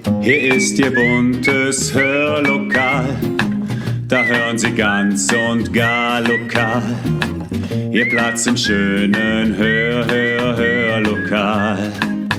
Hier ist Ihr buntes Hörlokal, da hören Sie ganz und gar lokal. Ihr Platz im schönen Hörlokal.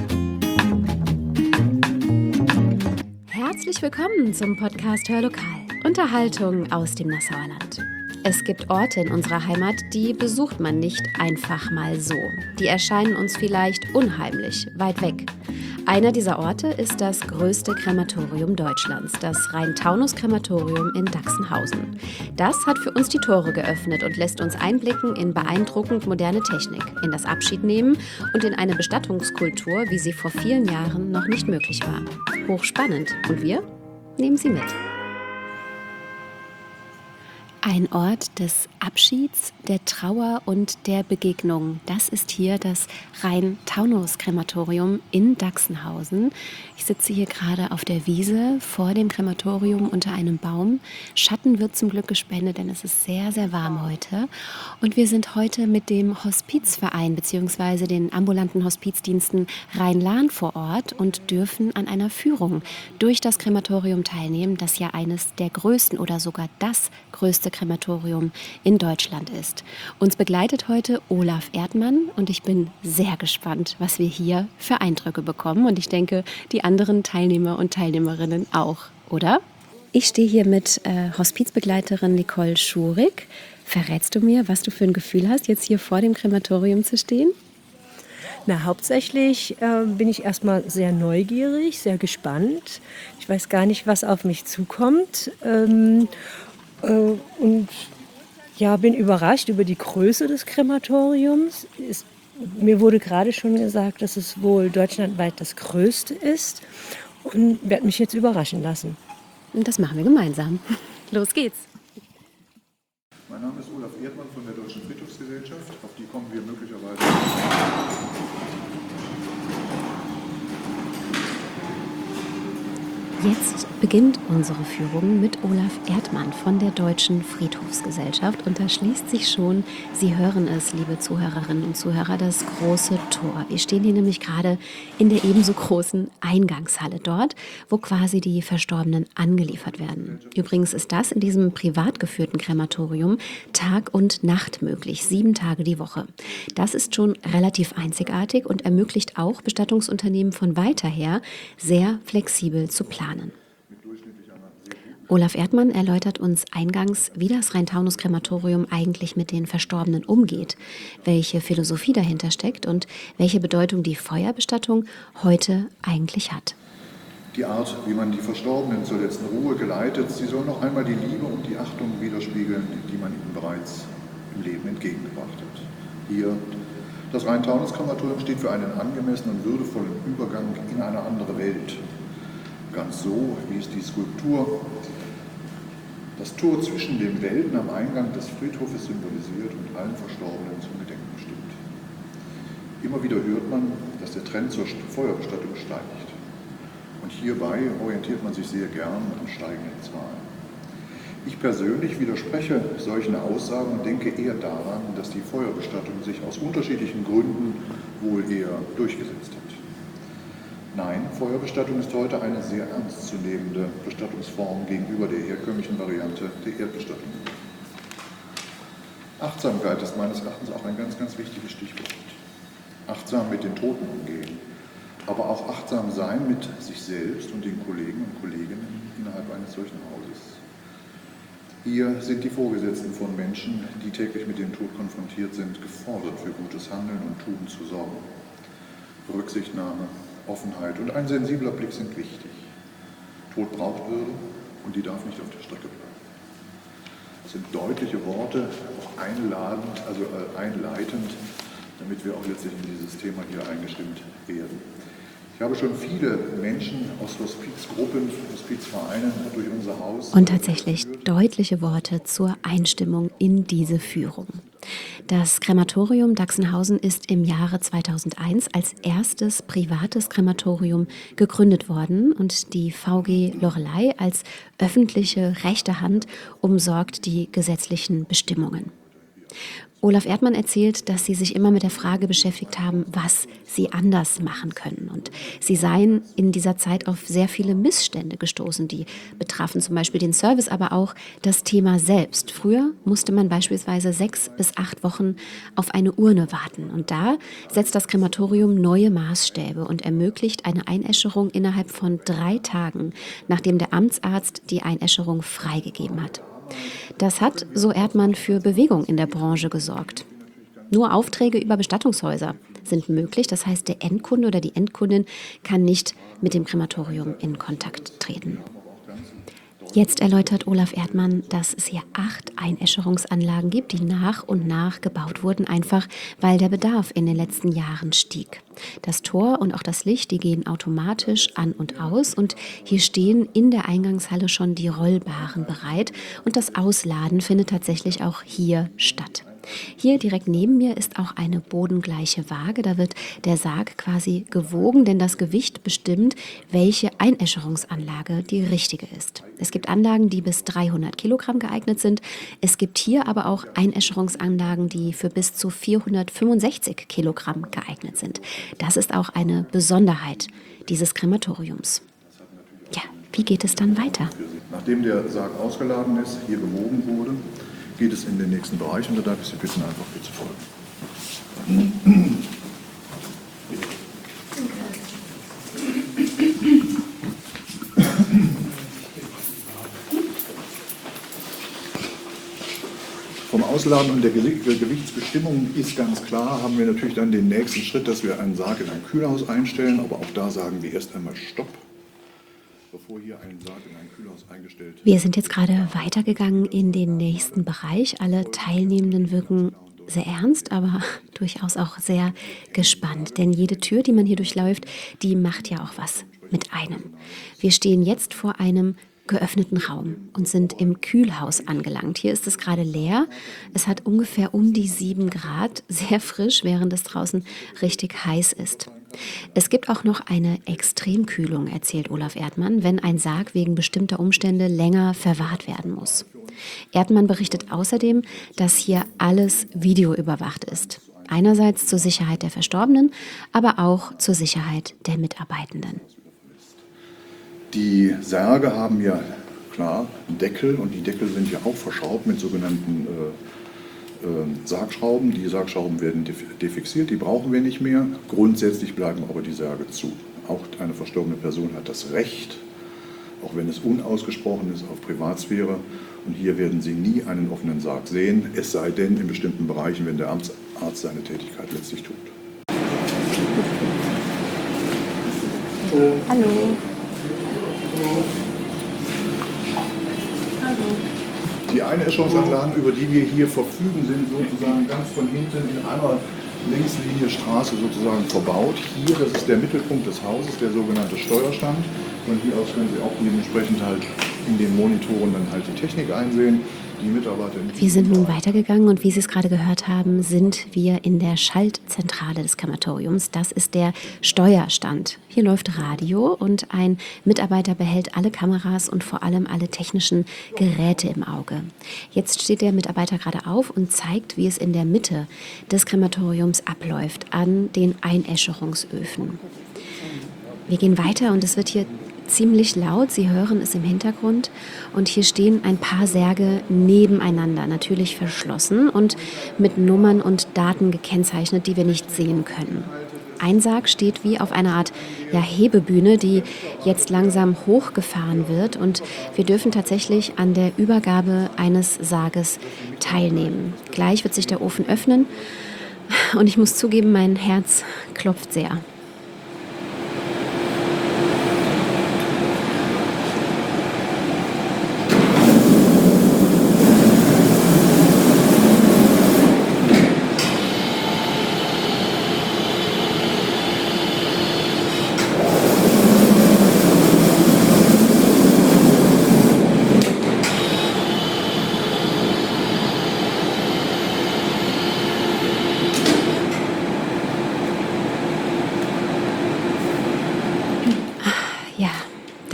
Herzlich willkommen zum Podcast Hörlokal. Unterhaltung aus dem Nassauer Land. Es gibt Orte in unserer Heimat, die besucht man nicht einfach mal so. Die erscheinen uns vielleicht unheimlich, weit weg. Einer dieser Orte ist das größte Krematorium Deutschlands, das Rhein-Taunus-Krematorium in Daxenhausen. Das hat für uns die Tore geöffnet und lässt uns einblicken in beeindruckend moderne Technik, in das Abschiednehmen und in eine Bestattungskultur, wie sie vor vielen Jahren noch nicht möglich war. Hochspannend. Und wir nehmen Sie mit. Ein Ort des Abschieds, der Trauer und der Begegnung. Das ist hier das Rhein-Taunus-Krematorium in Daxenhausen. Ich sitze hier gerade auf der Wiese vor dem Krematorium unter einem Baum. Schatten wird zum Glück gespendet, denn es ist sehr, sehr warm heute. Und wir sind heute mit dem Hospizverein bzw. den ambulanten Hospizdiensten Rhein-Lahn vor Ort und dürfen an einer Führung durch das Krematorium teilnehmen, das ja eines der größten oder sogar das größte Krematorium in Deutschland ist. Uns begleitet heute Olaf Erdmann und ich bin sehr gespannt, was wir hier für Eindrücke bekommen. Und ich denke, die anderen Teilnehmer und Teilnehmerinnen auch, oder? Ich stehe hier mit Hospizbegleiterin Nicole Schurig. Verrätst du mir, was du für ein Gefühl hast, jetzt hier vor dem Krematorium zu stehen? Na, hauptsächlich bin ich erstmal sehr neugierig, sehr gespannt. Ich weiß gar nicht, was auf mich zukommt. Und ja, bin überrascht über die Größe des Krematoriums. Mir wurde gerade schon gesagt, dass es wohl deutschlandweit das größte ist und werde mich jetzt überraschen lassen. Und das machen wir gemeinsam. Los geht's. Mein Name ist Olaf Erdmann von der Deutschen Friedhofsgesellschaft. Auf die kommen wir möglicherweise. Jetzt beginnt unsere Führung mit Olaf Erdmann von der Deutschen Friedhofsgesellschaft und da schließt sich schon, Sie hören es, liebe Zuhörerinnen und Zuhörer, das große Tor. Wir stehen hier nämlich gerade in der ebenso großen Eingangshalle dort, wo quasi die Verstorbenen angeliefert werden. Übrigens ist das in diesem privat geführten Krematorium Tag und Nacht möglich, 7 Tage die Woche. Das ist schon relativ einzigartig und ermöglicht auch Bestattungsunternehmen von weiter her sehr flexibel zu planen. Olaf Erdmann erläutert uns eingangs, wie das Rhein-Taunus-Krematorium eigentlich mit den Verstorbenen umgeht, welche Philosophie dahinter steckt und welche Bedeutung die Feuerbestattung heute eigentlich hat. Die Art, wie man die Verstorbenen zur letzten Ruhe geleitet, sie soll noch einmal die Liebe und die Achtung widerspiegeln, die man ihnen bereits im Leben entgegengebracht hat. Hier, das Rhein-Taunus-Krematorium steht für einen angemessenen und würdevollen Übergang in eine andere Welt. Ganz so, wie es die Skulptur, das Tor zwischen den Welten am Eingang des Friedhofes symbolisiert und allen Verstorbenen zum Gedenken bestimmt. Immer wieder hört man, dass der Trend zur Feuerbestattung steigt. Und hierbei orientiert man sich sehr gern an steigenden Zahlen. Ich persönlich widerspreche solchen Aussagen und denke eher daran, dass die Feuerbestattung sich aus unterschiedlichen Gründen wohl eher durchgesetzt hat. Nein, Feuerbestattung ist heute eine sehr ernstzunehmende Bestattungsform gegenüber der herkömmlichen Variante der Erdbestattung. Achtsamkeit ist meines Erachtens auch ein ganz, ganz wichtiges Stichwort. Achtsam mit den Toten umgehen, aber auch achtsam sein mit sich selbst und den Kollegen und Kolleginnen innerhalb eines solchen Hauses. Hier sind die Vorgesetzten von Menschen, die täglich mit dem Tod konfrontiert sind, gefordert, für gutes Handeln und Tun zu sorgen. Rücksichtnahme, Offenheit und ein sensibler Blick sind wichtig. Tod braucht Würde und die darf nicht auf der Strecke bleiben. Das sind deutliche Worte, auch einleitend, damit wir auch letztlich in dieses Thema hier eingestimmt werden. Ich habe schon viele Menschen aus Hospizgruppen, Hospizvereinen durch unser Haus. Und tatsächlich deutliche Worte zur Einstimmung in diese Führung. Das Krematorium Daxenhausen ist im Jahre 2001 als erstes privates Krematorium gegründet worden und die VG Loreley als öffentliche rechte Hand umsorgt die gesetzlichen Bestimmungen. Olaf Erdmann erzählt, dass sie sich immer mit der Frage beschäftigt haben, was sie anders machen können. Und sie seien in dieser Zeit auf sehr viele Missstände gestoßen. Die betrafen zum Beispiel den Service, aber auch das Thema selbst. Früher musste man beispielsweise 6 bis 8 Wochen auf eine Urne warten. Und da setzt das Krematorium neue Maßstäbe und ermöglicht eine Einäscherung innerhalb von 3 Tagen, nachdem der Amtsarzt die Einäscherung freigegeben hat. Das hat, so Erdmann, für Bewegung in der Branche gesorgt. Nur Aufträge über Bestattungshäuser sind möglich. Das heißt, der Endkunde oder die Endkundin kann nicht mit dem Krematorium in Kontakt treten. Jetzt erläutert Olaf Erdmann, dass es hier 8 Einäscherungsanlagen gibt, die nach und nach gebaut wurden, einfach weil der Bedarf in den letzten Jahren stieg. Das Tor und auch das Licht, die gehen automatisch an und aus und hier stehen in der Eingangshalle schon die Rollbaren bereit und das Ausladen findet tatsächlich auch hier statt. Hier direkt neben mir ist auch eine bodengleiche Waage. Da wird der Sarg quasi gewogen, denn das Gewicht bestimmt, welche Einäscherungsanlage die richtige ist. Es gibt Anlagen, die bis 300 Kilogramm geeignet sind. Es gibt hier aber auch Einäscherungsanlagen, die für bis zu 465 Kilogramm geeignet sind. Das ist auch eine Besonderheit dieses Krematoriums. Ja, wie geht es dann weiter? Nachdem der Sarg ausgeladen ist, hier gewogen wurde, geht es in den nächsten Bereich und da darf ich Sie bitten, einfach hier zu folgen. Vom Ausladen und der Gewichtsbestimmung ist ganz klar, haben wir natürlich dann den nächsten Schritt, dass wir einen Sarg in ein Kühlhaus einstellen, aber auch da sagen wir erst einmal Stopp. Bevor hier ein Sarg in ein Kühlhaus eingestellt wird. Wir sind jetzt gerade weitergegangen in den nächsten Bereich. Alle Teilnehmenden wirken sehr ernst, aber durchaus auch sehr gespannt. Denn jede Tür, die man hier durchläuft, die macht ja auch was mit einem. Wir stehen jetzt vor einem geöffneten Raum und sind im Kühlhaus angelangt. Hier ist es gerade leer. Es hat ungefähr um die 7 Grad, sehr frisch, während es draußen richtig heiß ist. Es gibt auch noch eine Extremkühlung, erzählt Olaf Erdmann, wenn ein Sarg wegen bestimmter Umstände länger verwahrt werden muss. Erdmann berichtet außerdem, dass hier alles videoüberwacht ist. Einerseits zur Sicherheit der Verstorbenen, aber auch zur Sicherheit der Mitarbeitenden. Die Särge haben ja klar Deckel und die Deckel sind ja auch verschraubt mit sogenannten Sargschrauben. Die Sargschrauben werden defixiert, die brauchen wir nicht mehr. Grundsätzlich bleiben aber die Särge zu. Auch eine verstorbene Person hat das Recht, auch wenn es unausgesprochen ist, auf Privatsphäre. Und hier werden Sie nie einen offenen Sarg sehen, es sei denn in bestimmten Bereichen, wenn der Amtsarzt seine Tätigkeit letztlich tut. Hallo. Die Einäscherungsanlagen, über die wir hier verfügen, sind sozusagen ganz von hinten in einer Längslinie Straße sozusagen verbaut. Hier, das ist der Mittelpunkt des Hauses, der sogenannte Steuerstand. Von hier aus können Sie auch dementsprechend halt in den Monitoren dann halt die Technik einsehen. Die Mitarbeiter. Wir sind nun weitergegangen und wie Sie es gerade gehört haben, sind wir in der Schaltzentrale des Krematoriums. Das ist der Steuerstand. Hier läuft Radio und ein Mitarbeiter behält alle Kameras und vor allem alle technischen Geräte im Auge. Jetzt steht der Mitarbeiter gerade auf und zeigt, wie es in der Mitte des Krematoriums abläuft, an den Einäscherungsöfen. Wir gehen weiter und es wird hier ziemlich laut. Sie hören es im Hintergrund. Und hier stehen ein paar Särge nebeneinander, natürlich verschlossen und mit Nummern und Daten gekennzeichnet, die wir nicht sehen können. Ein Sarg steht wie auf einer Art Hebebühne, die jetzt langsam hochgefahren wird. Und wir dürfen tatsächlich an der Übergabe eines Sarges teilnehmen. Gleich wird sich der Ofen öffnen. Und ich muss zugeben, mein Herz klopft sehr.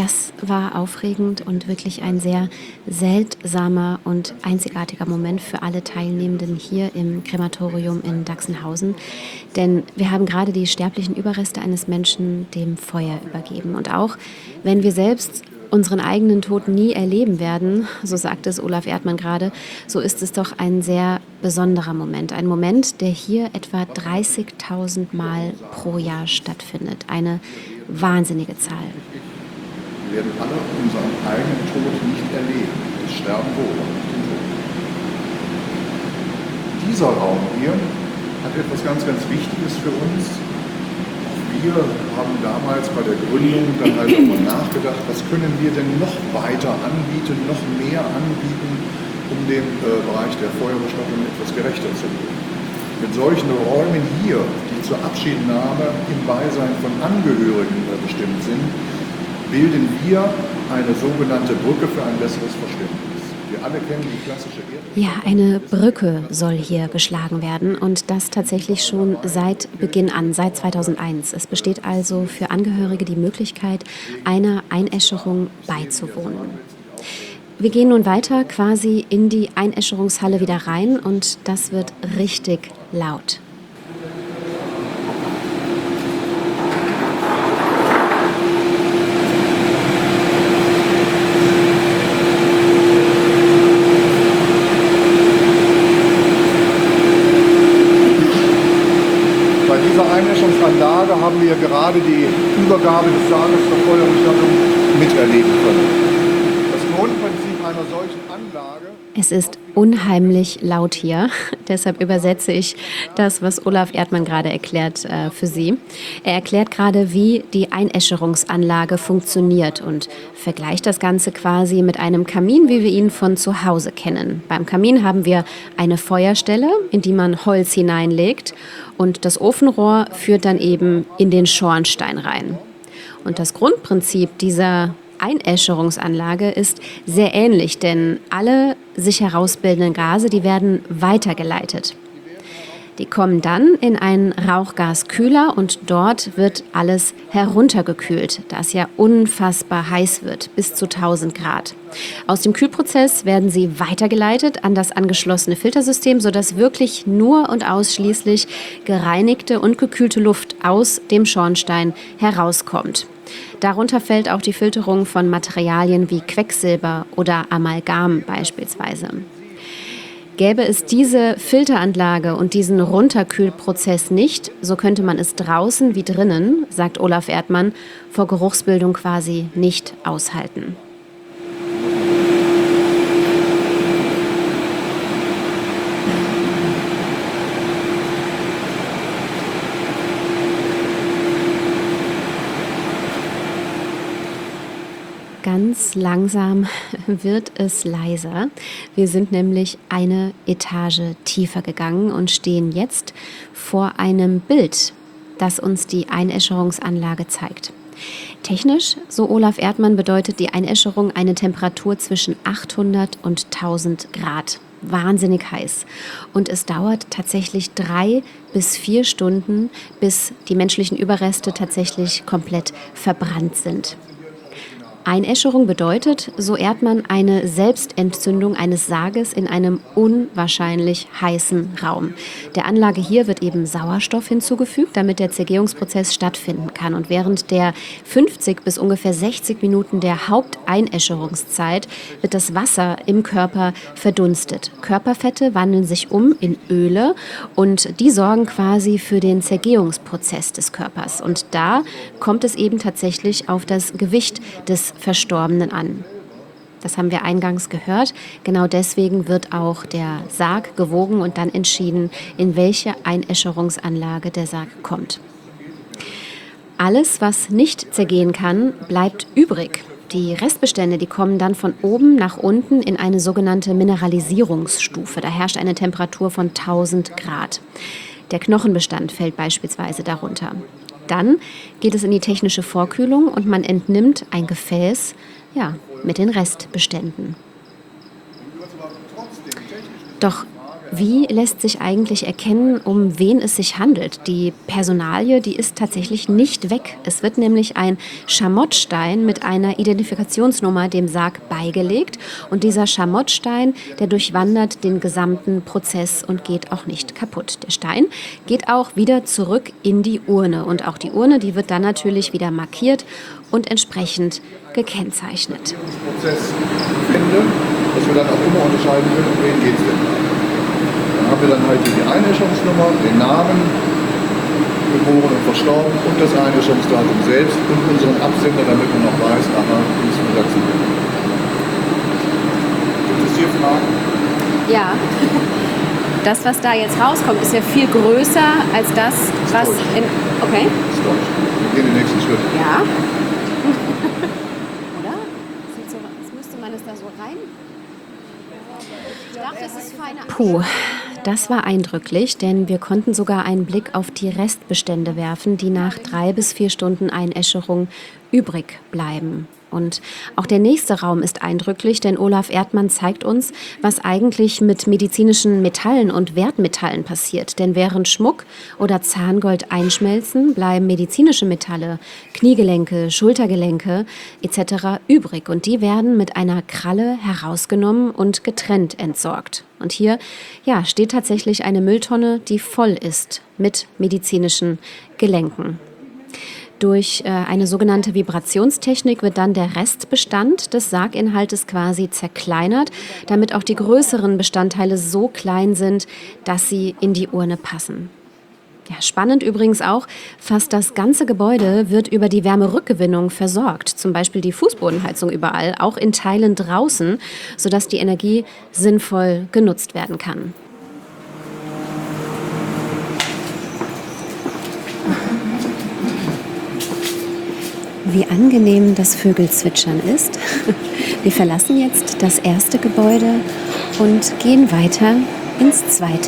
Das war aufregend und wirklich ein sehr seltsamer und einzigartiger Moment für alle Teilnehmenden hier im Krematorium in Daxenhausen. Denn wir haben gerade die sterblichen Überreste eines Menschen dem Feuer übergeben. Und auch wenn wir selbst unseren eigenen Tod nie erleben werden, so sagte es Olaf Erdmann gerade, so ist es doch ein sehr besonderer Moment. Ein Moment, der hier etwa 30.000 Mal pro Jahr stattfindet. Eine wahnsinnige Zahl. Wir werden alle unseren eigenen Tod nicht erleben. Das Sterben wohl, aber nicht den Tod. Dieser Raum hier hat etwas ganz, ganz Wichtiges für uns. Auch wir haben damals bei der Gründung dann halt darüber nachgedacht, was können wir denn noch weiter anbieten, noch mehr anbieten, um dem Bereich der Feuerbestattung etwas gerechter zu werden. Mit solchen Räumen hier, die zur Abschiednahme im Beisein von Angehörigen bestimmt sind, bilden wir eine sogenannte Brücke für ein besseres Verständnis. Wir alle kennen die klassische Ja, eine Brücke soll hier geschlagen werden und das tatsächlich schon seit Beginn an, seit 2001. Es besteht also für Angehörige die Möglichkeit, einer Einäscherung beizuwohnen. Wir gehen nun weiter quasi in die Einäscherungshalle wieder rein und das wird richtig laut. Bei dieser Einmischungsanlage haben wir gerade die Übergabe des Sarges zur Feuerbestattung miterleben können. Das Grundprinzip einer solchen Anlage. Es ist unheimlich laut hier, deshalb übersetze ich das, was Olaf Erdmann gerade erklärt, für Sie. Er erklärt gerade, wie die Einäscherungsanlage funktioniert und vergleicht das Ganze quasi mit einem Kamin, wie wir ihn von zu Hause kennen. Beim Kamin haben wir eine Feuerstelle, in die man Holz hineinlegt und das Ofenrohr führt dann eben in den Schornstein rein. Und das Grundprinzip dieser Einäscherungsanlage ist sehr ähnlich, denn alle sich herausbildenden Gase, die werden weitergeleitet. Die kommen dann in einen Rauchgaskühler und dort wird alles heruntergekühlt, da es ja unfassbar heiß wird, bis zu 1000 Grad. Aus dem Kühlprozess werden sie weitergeleitet an das angeschlossene Filtersystem, sodass wirklich nur und ausschließlich gereinigte und gekühlte Luft aus dem Schornstein herauskommt. Darunter fällt auch die Filterung von Materialien wie Quecksilber oder Amalgam beispielsweise. Gäbe es diese Filteranlage und diesen Runterkühlprozess nicht, so könnte man es draußen wie drinnen, sagt Olaf Erdmann, vor Geruchsbildung quasi nicht aushalten. Ganz langsam wird es leiser. Wir sind nämlich eine Etage tiefer gegangen und stehen jetzt vor einem Bild, das uns die Einäscherungsanlage zeigt. Technisch, so Olaf Erdmann, bedeutet die Einäscherung eine Temperatur zwischen 800 und 1000 Grad. Wahnsinnig heiß. Und es dauert tatsächlich 3 bis 4 Stunden, bis die menschlichen Überreste tatsächlich komplett verbrannt sind. Einäscherung bedeutet, so Erdmann, eine Selbstentzündung eines Sarges in einem unwahrscheinlich heißen Raum. Der Anlage hier wird eben Sauerstoff hinzugefügt, damit der Zergehungsprozess stattfinden kann. Und während der 50 bis ungefähr 60 Minuten der Haupteinäscherungszeit wird das Wasser im Körper verdunstet. Körperfette wandeln sich um in Öle und die sorgen quasi für den Zergehungsprozess des Körpers. Und da kommt es eben tatsächlich auf das Gewicht des Verstorbenen an. Das haben wir eingangs gehört. Genau deswegen wird auch der Sarg gewogen und dann entschieden, in welche Einäscherungsanlage der Sarg kommt. Alles, was nicht zergehen kann, bleibt übrig. Die Restbestände, die kommen dann von oben nach unten in eine sogenannte Mineralisierungsstufe. Da herrscht eine Temperatur von 1000 Grad. Der Knochenbestand fällt beispielsweise darunter. Dann geht es in die technische Vorkühlung und man entnimmt ein Gefäß, mit den Restbeständen. Doch Wie lässt sich eigentlich erkennen, um wen es sich handelt? Die Personalie, die ist tatsächlich nicht weg. Es wird nämlich ein Schamottstein mit einer Identifikationsnummer dem Sarg beigelegt. Und dieser Schamottstein, der durchwandert den gesamten Prozess und geht auch nicht kaputt. Der Stein geht auch wieder zurück in die Urne. Und auch die Urne, die wird dann natürlich wieder markiert und entsprechend gekennzeichnet. Prozess finde, dass wir dann auch immer unterscheiden können, um wen geht es denn. Dann haben wir dann halt die Einäscherungsnummer, den Namen, geboren und verstorben und das Einäscherungsdatum selbst und unseren Absender, damit man noch weiß, aha, die ist von Sachsen. Gibt es hier Fragen? Ja. Das, was da jetzt rauskommt, ist ja viel größer als das, was in... Okay. Das ist Deutsch. Wir gehen den nächsten Schritt. Ja. Oder? Sieht so, als müsste man es da so rein... Ich dachte, es ist feiner. Puh, das war eindrücklich, denn wir konnten sogar einen Blick auf die Restbestände werfen, die nach 3 bis 4 Stunden Einäscherung übrig bleiben. Und auch der nächste Raum ist eindrücklich, denn Olaf Erdmann zeigt uns, was eigentlich mit medizinischen Metallen und Wertmetallen passiert. Denn während Schmuck oder Zahngold einschmelzen, bleiben medizinische Metalle, Kniegelenke, Schultergelenke etc. übrig. Und die werden mit einer Kralle herausgenommen und getrennt entsorgt. Und hier steht tatsächlich eine Mülltonne, die voll ist mit medizinischen Gelenken. Durch eine sogenannte Vibrationstechnik wird dann der Restbestand des Sarginhaltes quasi zerkleinert, damit auch die größeren Bestandteile so klein sind, dass sie in die Urne passen. Ja, spannend übrigens auch, fast das ganze Gebäude wird über die Wärmerückgewinnung versorgt. Zum Beispiel die Fußbodenheizung überall, auch in Teilen draußen, sodass die Energie sinnvoll genutzt werden kann. Wie angenehm das Vögelzwitschern ist. Wir verlassen jetzt das erste Gebäude und gehen weiter ins zweite.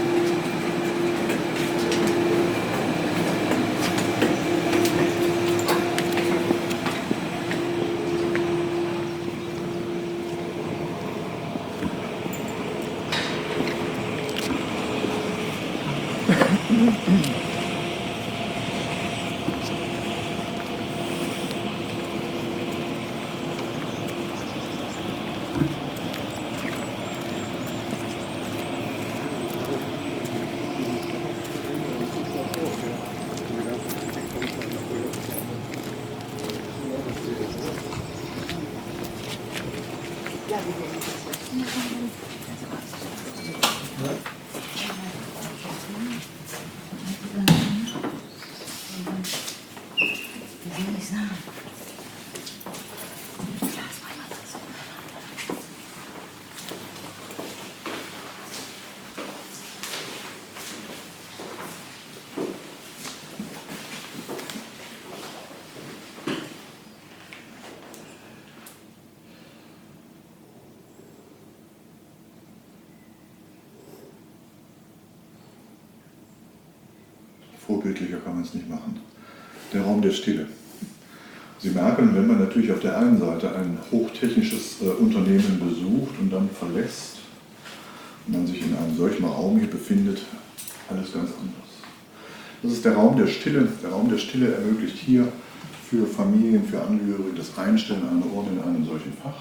Vorbildlicher kann man es nicht machen. Der Raum der Stille. Sie merken, wenn man natürlich auf der einen Seite ein hochtechnisches Unternehmen besucht und dann verlässt und man sich in einem solchen Raum hier befindet, alles ganz anders. Das ist der Raum der Stille. Der Raum der Stille ermöglicht hier für Familien, für Angehörige das Einstellen einer Urne in einem solchen Fach.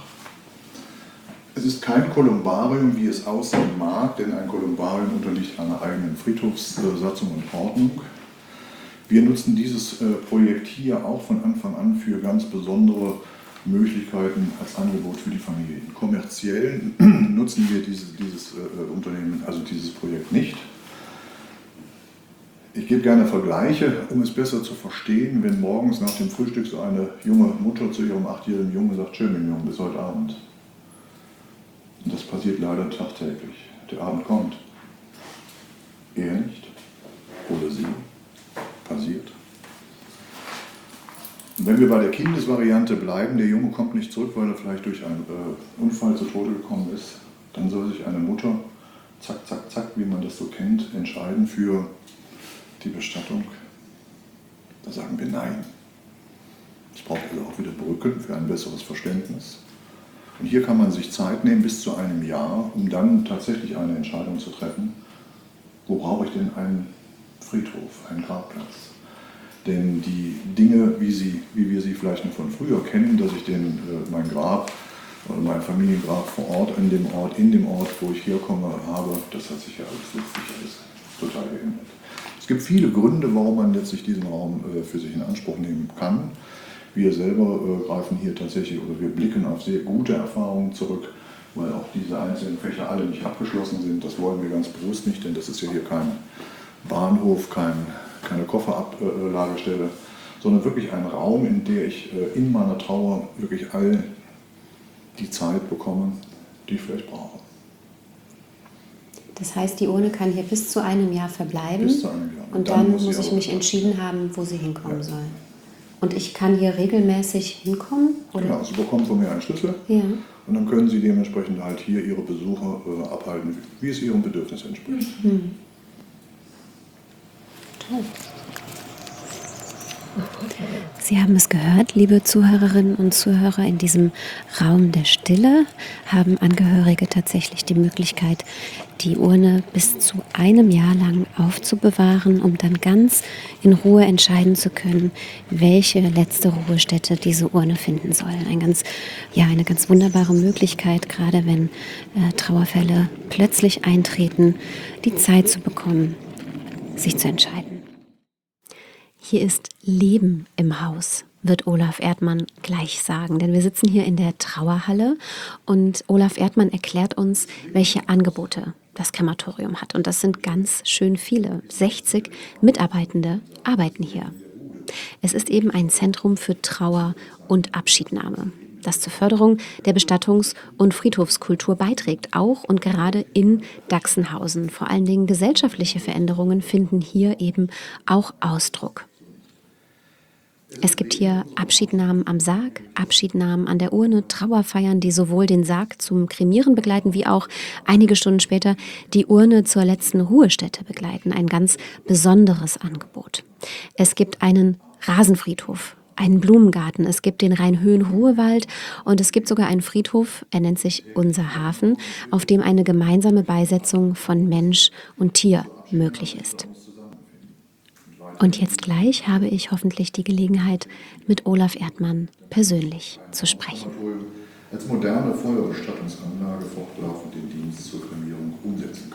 Es ist kein Kolumbarium, wie es aussehen mag, denn ein Kolumbarium unterliegt einer eigenen Friedhofssatzung und Ordnung. Wir nutzen dieses Projekt hier auch von Anfang an für ganz besondere Möglichkeiten als Angebot für die Familien. Kommerziell nutzen wir dieses Unternehmen, also dieses Projekt nicht. Ich gebe gerne Vergleiche, um es besser zu verstehen, wenn morgens nach dem Frühstück so eine junge Mutter zu ihrem 8-jährigen Jungen sagt, schön, mein Junge, bis heute Abend. Und das passiert leider tagtäglich. Der Abend kommt. Er nicht. Oder sie. Passiert. Und wenn wir bei der Kindesvariante bleiben, der Junge kommt nicht zurück, weil er vielleicht durch einen Unfall zu Tode gekommen ist, dann soll sich eine Mutter, zack, zack, zack, wie man das so kennt, entscheiden für die Bestattung. Da sagen wir nein. Es braucht also auch wieder Brücken für ein besseres Verständnis. Und hier kann man sich Zeit nehmen bis zu einem Jahr, um dann tatsächlich eine Entscheidung zu treffen, wo brauche ich denn einen Friedhof, einen Grabplatz. Denn die Dinge, wie wir sie vielleicht noch von früher kennen, dass ich mein Grab oder mein Familiengrab vor Ort, in dem Ort, wo ich herkomme, habe, das hat sich ja letztlich total geändert. Es gibt viele Gründe, warum man letztlich diesen Raum für sich in Anspruch nehmen kann. Wir selber greifen hier tatsächlich, oder wir blicken auf sehr gute Erfahrungen zurück, weil auch diese einzelnen Fächer alle nicht abgeschlossen sind. Das wollen wir ganz bewusst nicht, denn das ist ja hier kein Bahnhof, keine Kofferablagerstelle, sondern wirklich ein Raum, in der ich in meiner Trauer wirklich all die Zeit bekomme, die ich vielleicht brauche. Das heißt, die Urne kann hier bis zu einem Jahr verbleiben. Bis zu einem Jahr. Und dann muss ich mich entschieden haben, wo sie hinkommen soll. Und ich kann hier regelmäßig hinkommen? Oder? Genau, Sie bekommen von mir einen Schlüssel. Ja. Und dann können Sie dementsprechend halt hier Ihre Besuche abhalten, wie es Ihrem Bedürfnis entspricht. Mhm. Toll. Sie haben es gehört, liebe Zuhörerinnen und Zuhörer, in diesem Raum der Stille haben Angehörige tatsächlich die Möglichkeit, die Urne bis zu einem Jahr lang aufzubewahren, um dann ganz in Ruhe entscheiden zu können, welche letzte Ruhestätte diese Urne finden soll. Eine ganz wunderbare Möglichkeit, gerade wenn Trauerfälle plötzlich eintreten, die Zeit zu bekommen, sich zu entscheiden. Hier ist Leben im Haus, wird Olaf Erdmann gleich sagen. Denn wir sitzen hier in der Trauerhalle und Olaf Erdmann erklärt uns, welche Angebote das Krematorium hat. Und das sind ganz schön viele. 60 Mitarbeitende arbeiten hier. Es ist eben ein Zentrum für Trauer und Abschiednahme, das zur Förderung der Bestattungs- und Friedhofskultur beiträgt, auch und gerade in Daxenhausen. Vor allen Dingen gesellschaftliche Veränderungen finden hier eben auch Ausdruck. Es gibt hier Abschiednahmen am Sarg, Abschiednahmen an der Urne, Trauerfeiern, die sowohl den Sarg zum Kremieren begleiten, wie auch einige Stunden später die Urne zur letzten Ruhestätte begleiten. Ein ganz besonderes Angebot. Es gibt einen Rasenfriedhof, einen Blumengarten, es gibt den Rheinhöhen-Ruhewald und es gibt sogar einen Friedhof, er nennt sich Unser Hafen, auf dem eine gemeinsame Beisetzung von Mensch und Tier möglich ist. Und jetzt gleich habe ich hoffentlich die Gelegenheit, mit Olaf Erdmann persönlich zu sprechen. Als moderne Feuerbestattungsanlage fortlaufend den Dienst zur Kremierung umsetzen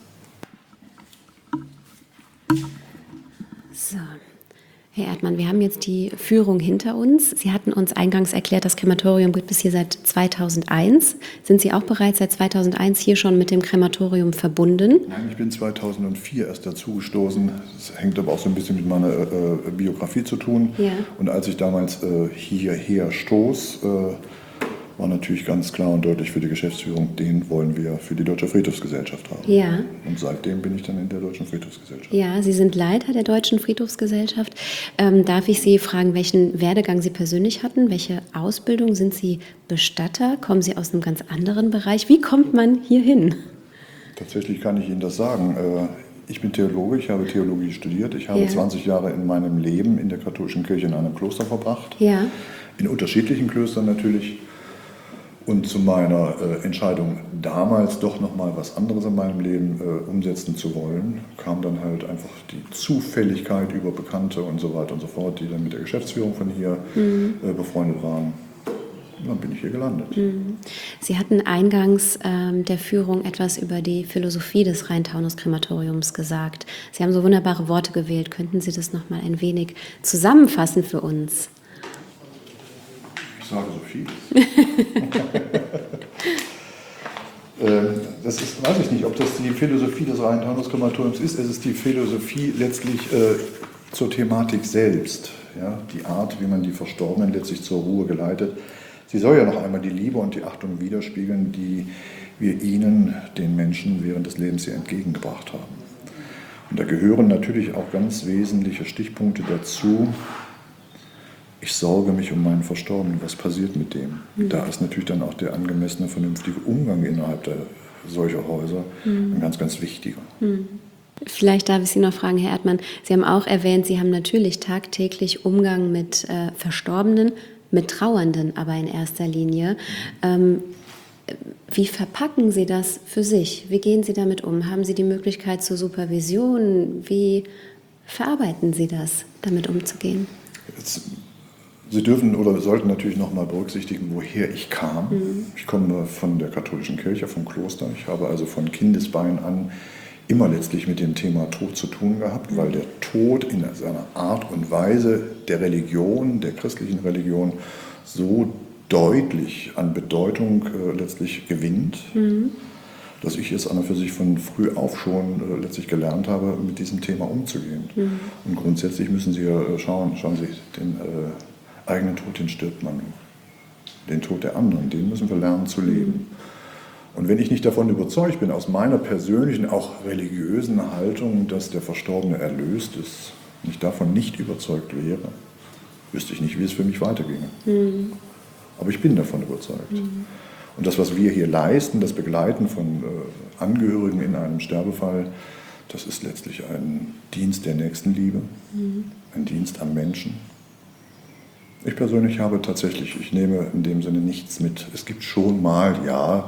kann. So. Herr Erdmann, wir haben jetzt die Führung hinter uns. Sie hatten uns eingangs erklärt, das Krematorium gibt es hier seit 2001. Sind Sie auch bereits seit 2001 hier schon mit dem Krematorium verbunden? Nein, ich bin 2004 erst dazugestoßen. Das hängt aber auch so ein bisschen mit meiner Biografie zu tun. Ja. Und als ich damals hierher stoß, war natürlich ganz klar und deutlich für die Geschäftsführung, den wollen wir für die Deutsche Friedhofsgesellschaft haben. Ja. Und seitdem bin ich dann in der Deutschen Friedhofsgesellschaft. Ja, Sie sind Leiter der Deutschen Friedhofsgesellschaft. Darf ich Sie fragen, welchen Werdegang Sie persönlich hatten? Welche Ausbildung? Sind Sie Bestatter? Kommen Sie aus einem ganz anderen Bereich? Wie kommt man hier hin? Tatsächlich kann ich Ihnen das sagen. Ich bin Theologe, ich habe Theologie studiert. Ich habe Ja. 20 Jahre in meinem Leben in der katholischen Kirche in einem Kloster verbracht. Ja. In unterschiedlichen Klöstern natürlich. Und zu meiner Entscheidung, damals doch nochmal was anderes in meinem Leben umsetzen zu wollen, kam dann halt einfach die Zufälligkeit über Bekannte und so weiter und so fort, die dann mit der Geschäftsführung von hier befreundet waren. Und dann bin ich hier gelandet. Sie hatten eingangs der Führung etwas über die Philosophie des Rhein-Taunus-Krematoriums gesagt. Sie haben so wunderbare Worte gewählt. Könnten Sie das noch mal ein wenig zusammenfassen für uns? Ich sage so viel. Das ist, weiß ich nicht, ob das die Philosophie des Rhein-Taunus-Krematoriums ist. Es ist die Philosophie letztlich zur Thematik selbst. Ja? Die Art, wie man die Verstorbenen letztlich zur Ruhe geleitet. Sie soll ja noch einmal die Liebe und die Achtung widerspiegeln, die wir ihnen, den Menschen, während des Lebens hier entgegengebracht haben. Und da gehören natürlich auch ganz wesentliche Stichpunkte dazu. Ich sorge mich um meinen Verstorbenen, was passiert mit dem? Da ist natürlich dann auch der angemessene, vernünftige Umgang innerhalb solcher Häuser ein ganz, ganz wichtiger. Vielleicht darf ich Sie noch fragen, Herr Erdmann, Sie haben auch erwähnt, Sie haben natürlich tagtäglich Umgang mit Verstorbenen, mit Trauernden, aber in erster Linie. Wie verpacken Sie das für sich? Wie gehen Sie damit um? Haben Sie die Möglichkeit zur Supervision? Wie verarbeiten Sie das, damit umzugehen? Sie dürfen oder sollten natürlich noch mal berücksichtigen, woher ich kam. Ich komme von der katholischen Kirche, vom Kloster. Ich habe also von Kindesbeinen an immer letztlich mit dem Thema Tod zu tun gehabt, weil der Tod in seiner Art und Weise der Religion, der christlichen Religion, so deutlich an Bedeutung letztlich gewinnt, dass ich es an und für sich von früh auf schon letztlich gelernt habe, mit diesem Thema umzugehen. Und grundsätzlich müssen Sie schauen Sie, den eigenen Tod, den stirbt man nur. Den Tod der anderen, den müssen wir lernen zu leben. Und wenn ich nicht davon überzeugt bin, aus meiner persönlichen, auch religiösen Haltung, dass der Verstorbene erlöst ist, wenn ich davon nicht überzeugt wäre, wüsste ich nicht, wie es für mich weiterginge. Aber ich bin davon überzeugt. Und das, was wir hier leisten, das Begleiten von Angehörigen in einem Sterbefall, das ist letztlich ein Dienst der Nächstenliebe, ein Dienst am Menschen. Ich persönlich habe tatsächlich, ich nehme in dem Sinne nichts mit. Es gibt schon mal, ja,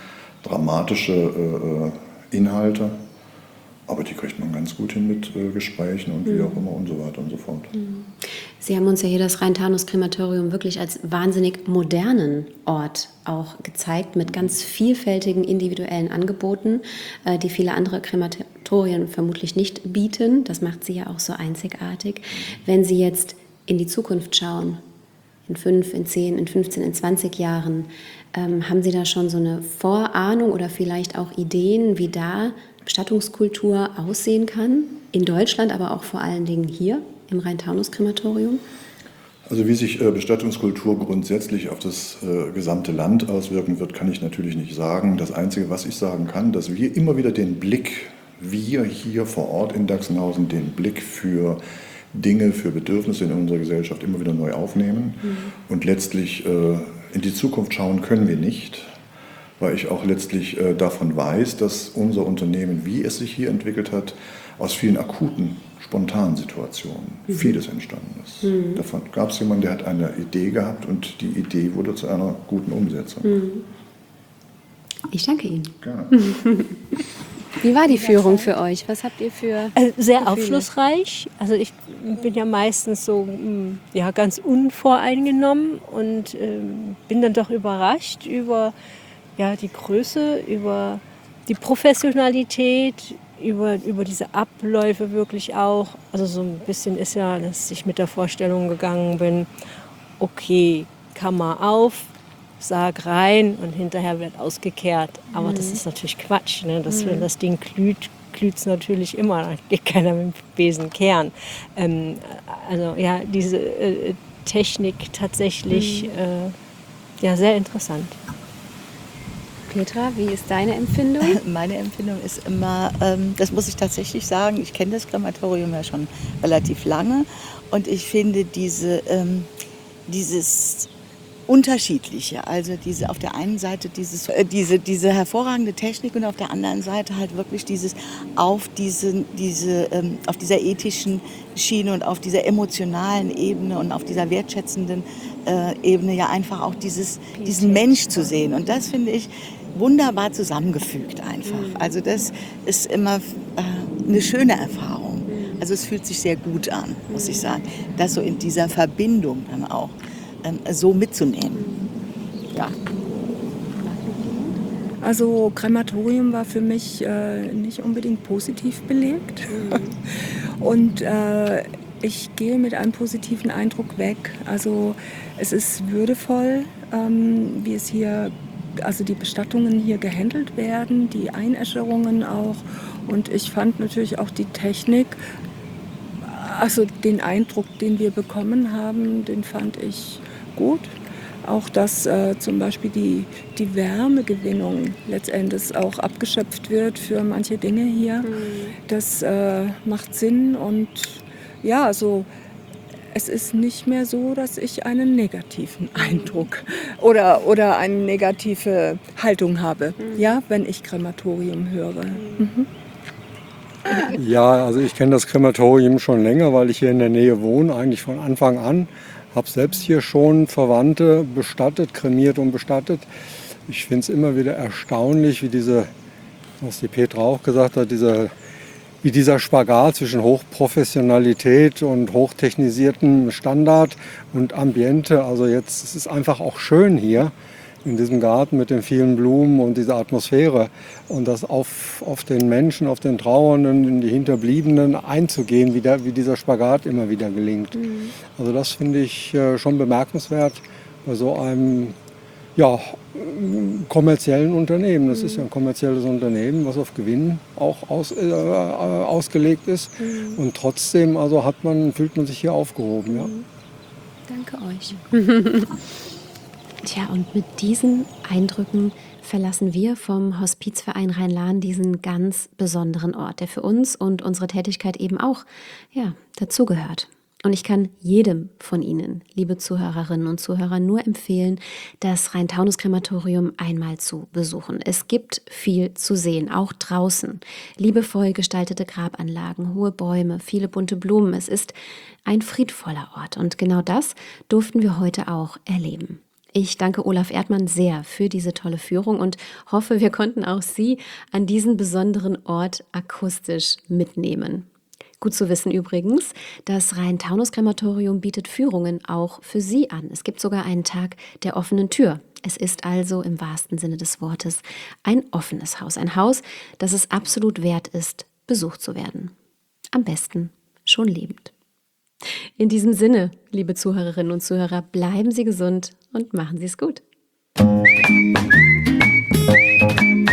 dramatische Inhalte, aber die kriegt man ganz gut hin mit Gesprächen und wie auch immer und so weiter und so fort. Sie haben uns ja hier das Rhein-Taunus-Krematorium wirklich als wahnsinnig modernen Ort auch gezeigt, mit ganz vielfältigen individuellen Angeboten, die viele andere Krematorien vermutlich nicht bieten. Das macht sie ja auch so einzigartig. Wenn Sie jetzt in die Zukunft schauen, in 5, in 10, in 15, in 20 Jahren, haben Sie da schon so eine Vorahnung oder vielleicht auch Ideen, wie da Bestattungskultur aussehen kann? In Deutschland, aber auch vor allen Dingen hier im Rhein-Taunus-Krematorium? Also wie sich Bestattungskultur grundsätzlich auf das gesamte Land auswirken wird, kann ich natürlich nicht sagen. Das Einzige, was ich sagen kann, dass wir immer wieder den Blick, wir hier vor Ort in Dachsenhausen, den Blick für Dinge, für Bedürfnisse in unserer Gesellschaft immer wieder neu aufnehmen. Und letztlich in die Zukunft schauen können wir nicht, weil ich auch letztlich davon weiß, dass unser Unternehmen, wie es sich hier entwickelt hat, aus vielen akuten, spontanen Situationen vieles entstanden ist. Davon gab es jemanden, der hat eine Idee gehabt und die Idee wurde zu einer guten Umsetzung. Ich danke Ihnen. Gerne. Wie war die Führung für euch? Was habt ihr für Sehr Gefühle? aufschlussreich. Also ich bin ja meistens so ja, ganz unvoreingenommen und bin dann doch überrascht über ja, die Größe, über die Professionalität, über diese Abläufe wirklich auch. Also so ein bisschen ist ja, dass ich mit der Vorstellung gegangen bin, okay, Kammer auf, Sarg rein und hinterher wird ausgekehrt. Aber das ist natürlich Quatsch. Ne? Wenn das Ding glüht es natürlich immer. Da geht keiner mit dem Besen kehren. Also ja, diese Technik tatsächlich ja, sehr interessant. Petra, wie ist deine Empfindung? Meine Empfindung ist immer, das muss ich tatsächlich sagen, ich kenne das Krematorium ja schon relativ lange und ich finde dieses Unterschiedliche, also auf der einen Seite diese hervorragende Technik und auf der anderen Seite halt wirklich auf dieser ethischen Schiene und auf dieser emotionalen Ebene und auf dieser wertschätzenden Ebene ja einfach auch diesen Mensch zu sehen. Und das finde ich wunderbar zusammengefügt einfach. Also das ist immer eine schöne Erfahrung. Also es fühlt sich sehr gut an, muss ich sagen, das so in dieser Verbindung dann auch so mitzunehmen. Ja. Also Krematorium war für mich nicht unbedingt positiv belegt. Und ich gehe mit einem positiven Eindruck weg. Also es ist würdevoll, wie es hier, also die Bestattungen hier gehandelt werden, die Einäscherungen auch. Und ich fand natürlich auch die Technik, also den Eindruck, den wir bekommen haben, den fand ich gut. Auch dass zum Beispiel die Wärmegewinnung letztendlich auch abgeschöpft wird für manche Dinge hier. Das macht Sinn und ja, also es ist nicht mehr so, dass ich einen negativen Eindruck oder eine negative Haltung habe, ja, wenn ich Krematorium höre. Ja, also ich kenne das Krematorium schon länger, weil ich hier in der Nähe wohne, eigentlich von Anfang an. Habe selbst hier schon Verwandte bestattet, kremiert und bestattet. Ich finde es immer wieder erstaunlich, was die Petra auch gesagt hat, wie dieser Spagat zwischen Hochprofessionalität und hochtechnisiertem Standard und Ambiente. Also jetzt es ist einfach auch schön hier in diesem Garten mit den vielen Blumen und dieser Atmosphäre und das auf den Menschen, auf den Trauernden, in die Hinterbliebenen einzugehen, wie dieser Spagat immer wieder gelingt. Also das finde ich schon bemerkenswert bei so einem kommerziellen Unternehmen. Das ist ja ein kommerzielles Unternehmen, was auf Gewinn auch ausgelegt ist. Und trotzdem fühlt man sich hier aufgehoben. Ja. Danke euch. Tja, und mit diesen Eindrücken verlassen wir vom Hospizverein Rhein-Lahn diesen ganz besonderen Ort, der für uns und unsere Tätigkeit eben auch dazugehört. Und ich kann jedem von Ihnen, liebe Zuhörerinnen und Zuhörer, nur empfehlen, das Rhein-Taunus-Krematorium einmal zu besuchen. Es gibt viel zu sehen, auch draußen. Liebevoll gestaltete Grabanlagen, hohe Bäume, viele bunte Blumen. Es ist ein friedvoller Ort und genau das durften wir heute auch erleben. Ich danke Olaf Erdmann sehr für diese tolle Führung und hoffe, wir konnten auch Sie an diesen besonderen Ort akustisch mitnehmen. Gut zu wissen übrigens, das Rhein-Taunus-Krematorium bietet Führungen auch für Sie an. Es gibt sogar einen Tag der offenen Tür. Es ist also im wahrsten Sinne des Wortes ein offenes Haus. Ein Haus, das es absolut wert ist, besucht zu werden. Am besten schon lebend. In diesem Sinne, liebe Zuhörerinnen und Zuhörer, bleiben Sie gesund und machen Sie es gut.